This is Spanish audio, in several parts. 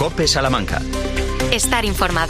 COPE Salamanca. Estar informado.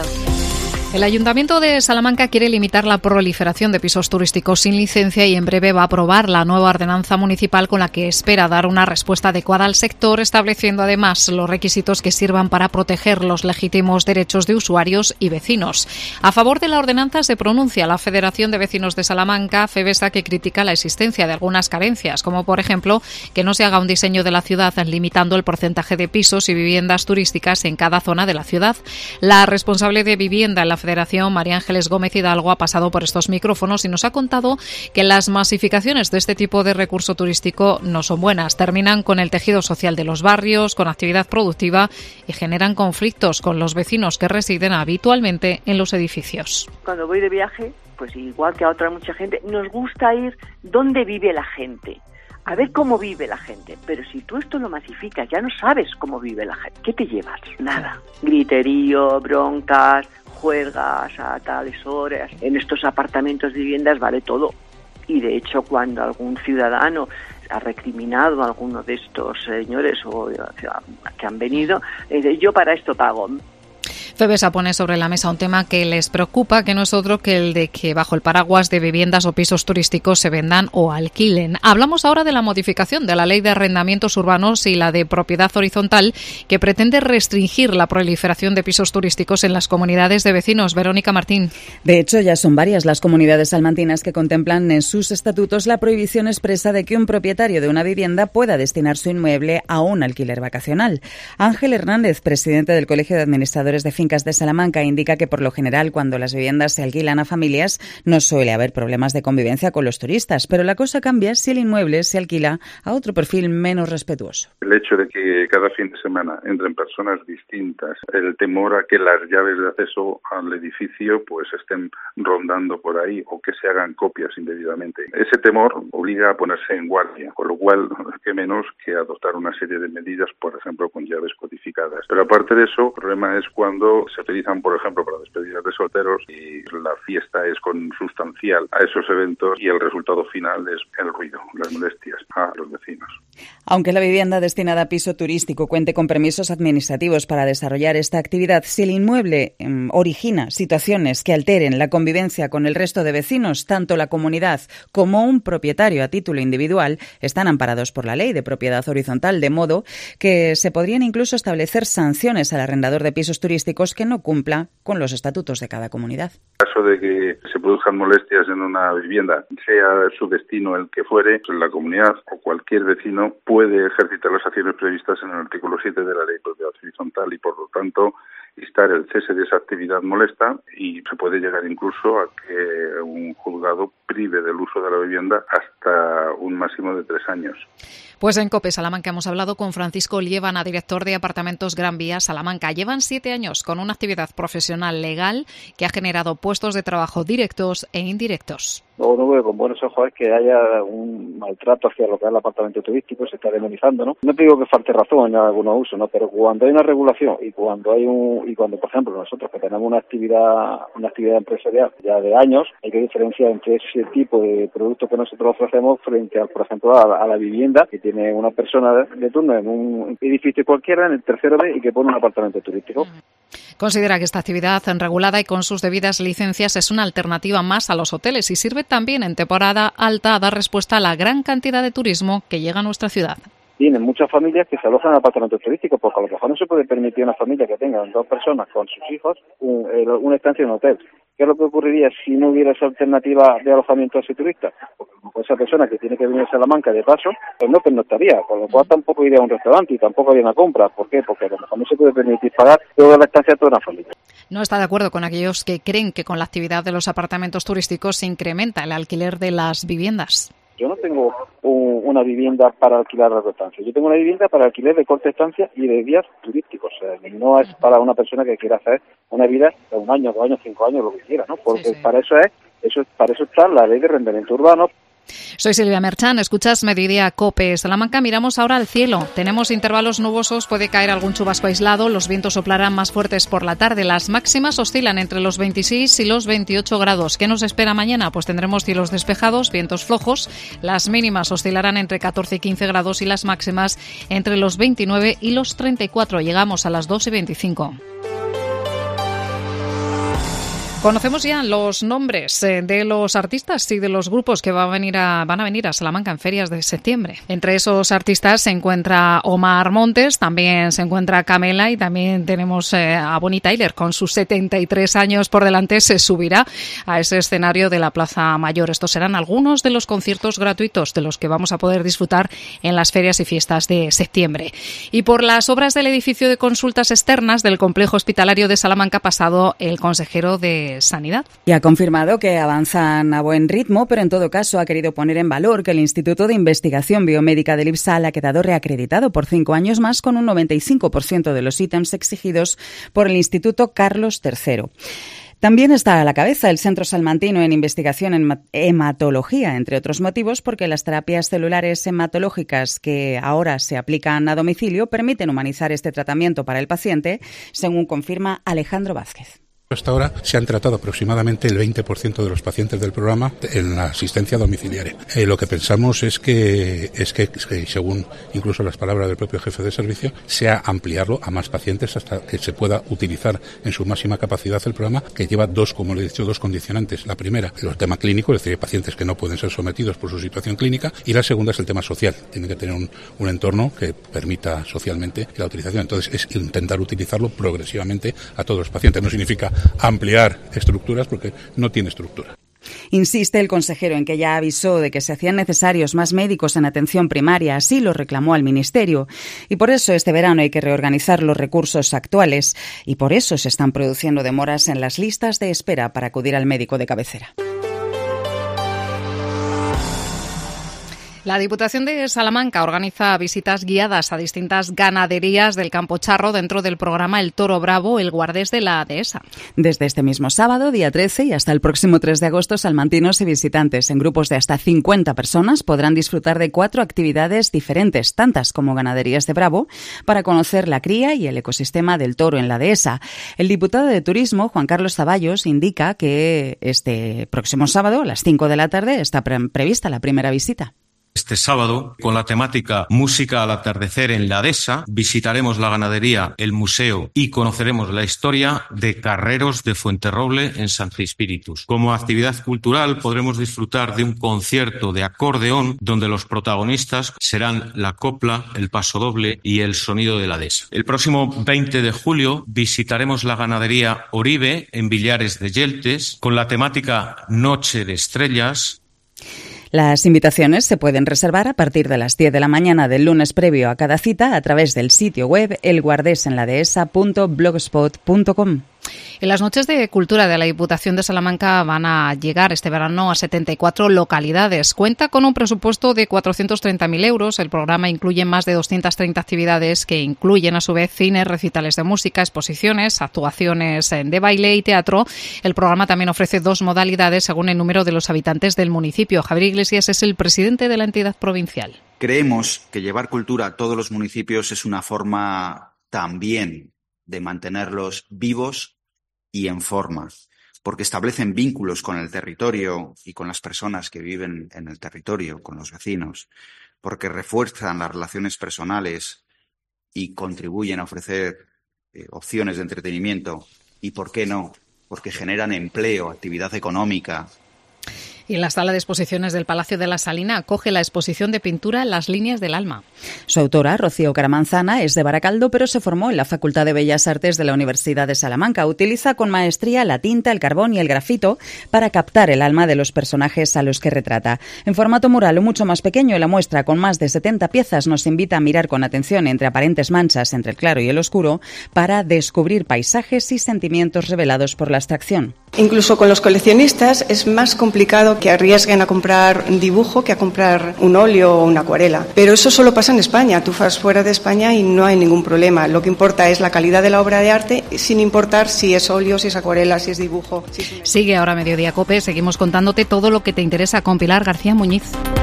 El Ayuntamiento de Salamanca quiere limitar la proliferación de pisos turísticos sin licencia y en breve va a aprobar la nueva ordenanza municipal con la que espera dar una respuesta adecuada al sector, estableciendo además los requisitos que sirvan para proteger los legítimos derechos de usuarios y vecinos. A favor de la ordenanza se pronuncia la Federación de Vecinos de Salamanca, FEVESA, que critica la existencia de algunas carencias, como por ejemplo que no se haga un diseño de la ciudad limitando el porcentaje de pisos y viviendas turísticas en cada zona de la ciudad. La responsable de vivienda en la Federación, María Ángeles Gómez Hidalgo, ha pasado por estos micrófonos y nos ha contado que las masificaciones de este tipo de recurso turístico no son buenas. Terminan con el tejido social de los barrios, con actividad productiva y generan conflictos con los vecinos que residen habitualmente en los edificios. Cuando voy de viaje, pues igual que a otra mucha gente, nos gusta ir donde vive la gente. A ver cómo vive la gente, pero si tú esto lo masificas, ya no sabes cómo vive la gente. ¿Qué te llevas? Nada. Griterío, broncas, juergas a tales horas. En estos apartamentos de viviendas vale todo. Y de hecho, cuando algún ciudadano ha recriminado a alguno de estos señores o que han venido, yo para esto pago. FEVESA pone sobre la mesa un tema que les preocupa, que no es otro que el de que bajo el paraguas de viviendas o pisos turísticos se vendan o alquilen. Hablamos ahora de la modificación de la Ley de Arrendamientos Urbanos y la de Propiedad Horizontal, que pretende restringir la proliferación de pisos turísticos en las comunidades de vecinos. Verónica Martín. De hecho, ya son varias las comunidades salmantinas que contemplan en sus estatutos la prohibición expresa de que un propietario de una vivienda pueda destinar su inmueble a un alquiler vacacional. Ángel Hernández, presidente del Colegio de Administradores de Fincas de Salamanca, indica que por lo general cuando las viviendas se alquilan a familias no suele haber problemas de convivencia con los turistas, pero la cosa cambia si el inmueble se alquila a otro perfil menos respetuoso. El hecho de que cada fin de semana entren personas distintas, el temor a que las llaves de acceso al edificio pues estén rondando por ahí o que se hagan copias indebidamente. Ese temor obliga a ponerse en guardia, con lo cual qué menos que adoptar una serie de medidas, por ejemplo, con llaves codificadas. Pero aparte de eso, el problema es cuando se utilizan, por ejemplo, para despedidas de solteros y la fiesta es consustancial a esos eventos y el resultado final es el ruido, las molestias a los vecinos. Aunque la vivienda destinada a piso turístico cuente con permisos administrativos para desarrollar esta actividad, si el inmueble origina situaciones que alteren la convivencia con el resto de vecinos, tanto la comunidad como un propietario a título individual están amparados por la Ley de Propiedad Horizontal, de modo que se podrían incluso establecer sanciones al arrendador de pisos turísticos que no cumpla con los estatutos de cada comunidad. En caso de que se produzcan molestias en una vivienda, sea su destino el que fuere, la comunidad o cualquier vecino puede ejercitar las acciones previstas en el artículo 7 de la Ley de Propiedad Horizontal y, por lo tanto, instar el cese de esa actividad molesta y se puede llegar incluso a que un juzgado prive del uso de la vivienda hasta un máximo de 3 años. Pues en COPE Salamanca hemos hablado con Francisco Liébana, director de Apartamentos Gran Vía Salamanca. Llevan 7 años con una actividad profesional legal que ha generado puestos de trabajo directos e indirectos. Luego no veo con buenos ojos es que haya un maltrato hacia lo que es el apartamento turístico, se está demonizando, ¿no? No te digo que falte razón en algunos usos, ¿no? Pero cuando hay una regulación y cuando por ejemplo, nosotros que tenemos una actividad empresarial ya de años, hay que diferenciar entre ese tipo de productos que nosotros ofrecemos frente a, por ejemplo, a la vivienda que tiene una persona de turno en un edificio cualquiera, en el tercero B, y que pone un apartamento turístico. Considera que esta actividad regulada y con sus debidas licencias es una alternativa más a los hoteles y sirve también en temporada alta a dar respuesta a la gran cantidad de turismo que llega a nuestra ciudad. Tienen muchas familias que se alojan en apartamentos turísticos porque a lo mejor no se puede permitir a una familia que tenga 2 personas con sus hijos una estancia en un hotel. ¿Qué es lo que ocurriría si no hubiera esa alternativa de alojamiento a ese turista? Porque esa persona que tiene que venir a Salamanca de paso, pues no estaría, con lo cual tampoco iría a un restaurante y tampoco haría una compra. ¿Por qué? Porque a lo mejor no se puede permitir pagar toda la estancia a toda una familia. No está de acuerdo con aquellos que creen que con la actividad de los apartamentos turísticos se incrementa el alquiler de las viviendas. Yo no tengo una vivienda para alquilar a larga estancia. Yo tengo una vivienda para alquiler de corta estancia y de días turísticos. O sea, no es para una persona que quiera hacer una vida de 1 año, 2 años, 5 años, lo que quiera, ¿no? Porque sí. Para eso está la Ley de Arrendamiento Urbano. Soy Silvia Merchán, escuchas Mediodía COPE Salamanca. Miramos ahora al cielo. Tenemos intervalos nubosos, puede caer algún chubasco aislado, los vientos soplarán más fuertes por la tarde. Las máximas oscilan entre los 26 y los 28 grados. ¿Qué nos espera mañana? Pues tendremos cielos despejados, vientos flojos. Las mínimas oscilarán entre 14 y 15 grados y las máximas entre los 29 y los 34. Llegamos a las 2:25. Conocemos ya los nombres de los artistas y de los grupos que van a venir a Salamanca en ferias de septiembre. Entre esos artistas se encuentra Omar Montes, también se encuentra Camela y también tenemos a Bonnie Tyler. Con sus 73 años por delante se subirá a ese escenario de la Plaza Mayor. Estos serán algunos de los conciertos gratuitos de los que vamos a poder disfrutar en las ferias y fiestas de septiembre. Y por las obras del edificio de consultas externas del complejo hospitalario de Salamanca ha pasado el consejero de Sanidad. Y ha confirmado que avanzan a buen ritmo, pero en todo caso ha querido poner en valor que el Instituto de Investigación Biomédica del IPSAL ha quedado reacreditado por 5 años más con un 95% de los ítems exigidos por el Instituto Carlos III. También está a la cabeza el Centro Salmantino en Investigación en Hematología, entre otros motivos, porque las terapias celulares hematológicas que ahora se aplican a domicilio permiten humanizar este tratamiento para el paciente, según confirma Alejandro Vázquez. Hasta ahora se han tratado aproximadamente el 20% de los pacientes del programa en la asistencia domiciliaria. Lo que pensamos es que según incluso las palabras del propio jefe de servicio, sea ampliarlo a más pacientes hasta que se pueda utilizar en su máxima capacidad el programa, que lleva como le he dicho, dos condicionantes. La primera, el tema clínico, es decir, pacientes que no pueden ser sometidos por su situación clínica, y la segunda es el tema social. Tiene que tener un entorno que permita socialmente la utilización. Entonces es intentar utilizarlo progresivamente a todos los pacientes. No significa ampliar estructuras porque no tiene estructura. Insiste el consejero en que ya avisó de que se hacían necesarios más médicos en atención primaria, así lo reclamó al Ministerio. Y por eso este verano hay que reorganizar los recursos actuales y por eso se están produciendo demoras en las listas de espera para acudir al médico de cabecera. La Diputación de Salamanca organiza visitas guiadas a distintas ganaderías del Campo Charro dentro del programa El Toro Bravo, el Guardés de la Dehesa. Desde este mismo sábado, día 13, y hasta el próximo 3 de agosto, salmantinos y visitantes en grupos de hasta 50 personas podrán disfrutar de 4 actividades diferentes, tantas como ganaderías de Bravo, para conocer la cría y el ecosistema del toro en la Dehesa. El diputado de Turismo, Juan Carlos Zaballos, indica que este próximo sábado, a las 5 de la tarde, está prevista la primera visita. Este sábado, con la temática Música al atardecer en la Dehesa, visitaremos la ganadería, el museo y conoceremos la historia de Carreros de Fuenterroble en Santi Spíritus. Como actividad cultural podremos disfrutar de un concierto de acordeón donde los protagonistas serán la copla, el pasodoble y el sonido de la Dehesa. El próximo 20 de julio visitaremos la ganadería Oribe en Villares de Yeltes con la temática Noche de Estrellas. Las invitaciones se pueden reservar a partir de las 10 de la mañana del lunes previo a cada cita a través del sitio web elguardesenladehesa.blogspot.com. En las noches de cultura de la Diputación de Salamanca van a llegar este verano a 74 localidades. Cuenta con un presupuesto de 430.000 euros. El programa incluye más de 230 actividades que incluyen a su vez cines, recitales de música, exposiciones, actuaciones de baile y teatro. El programa también ofrece 2 modalidades según el número de los habitantes del municipio. Javier Iglesias es el presidente de la entidad provincial. Creemos que llevar cultura a todos los municipios es una forma también de mantenerlos vivos y en forma, porque establecen vínculos con el territorio y con las personas que viven en el territorio, con los vecinos, porque refuerzan las relaciones personales y contribuyen a ofrecer opciones de entretenimiento y, ¿por qué no?, porque generan empleo, actividad económica. Y en la sala de exposiciones del Palacio de la Salina acoge la exposición de pintura Las líneas del alma. Su autora, Rocío Caramanzana, es de Baracaldo, pero se formó en la Facultad de Bellas Artes de la Universidad de Salamanca. Utiliza con maestría la tinta, el carbón y el grafito para captar el alma de los personajes a los que retrata. En formato mural o mucho más pequeño, la muestra con más de 70 piezas nos invita a mirar con atención entre aparentes manchas entre el claro y el oscuro para descubrir paisajes y sentimientos revelados por la abstracción. Incluso con los coleccionistas es más complicado que arriesguen a comprar un dibujo que a comprar un óleo o una acuarela. Pero eso solo pasa en España. Tú vas fuera de España y no hay ningún problema. Lo que importa es la calidad de la obra de arte, sin importar si es óleo, si es acuarela, si es dibujo. Sigue ahora Mediodía COPE. Seguimos contándote todo lo que te interesa con Pilar García Muñiz.